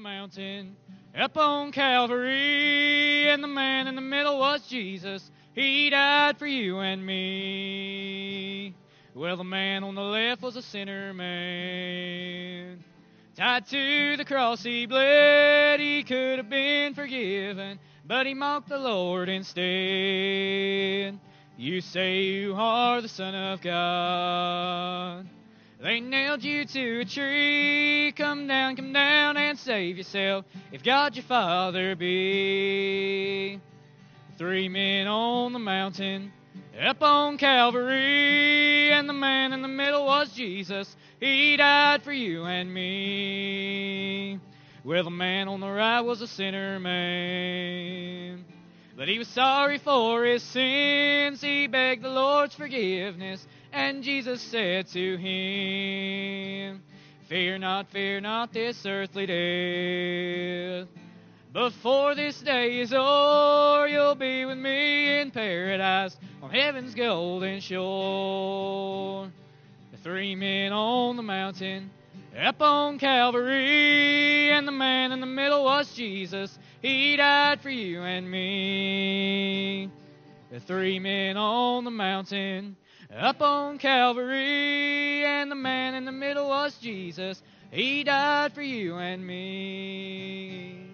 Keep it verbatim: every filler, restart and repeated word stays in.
mountain, up on Calvary, and the man in the middle was Jesus. He died for you and me. Well, the man on the left was a sinner man. Tied to the cross he bled, he could have been forgiven, but he mocked the Lord instead. You say you are the Son of God. They nailed you to a tree. Come down, come down and save yourself, if God your Father be. Three men on the mountain, up on Calvary, and the man in the middle was Jesus. He died for you and me. Well, the man on the right was a sinner man, but he was sorry for his sins. He begged the Lord's forgiveness, and Jesus said to him, Fear not, fear not this earthly death. Before this day is o'er, you'll be with me in paradise on heaven's golden shore. The three men on the mountain, up on Calvary, and the man in the middle was Jesus. He died for you and me. The three men on the mountain, up on Calvary, and the man in the middle was Jesus. He died for you and me.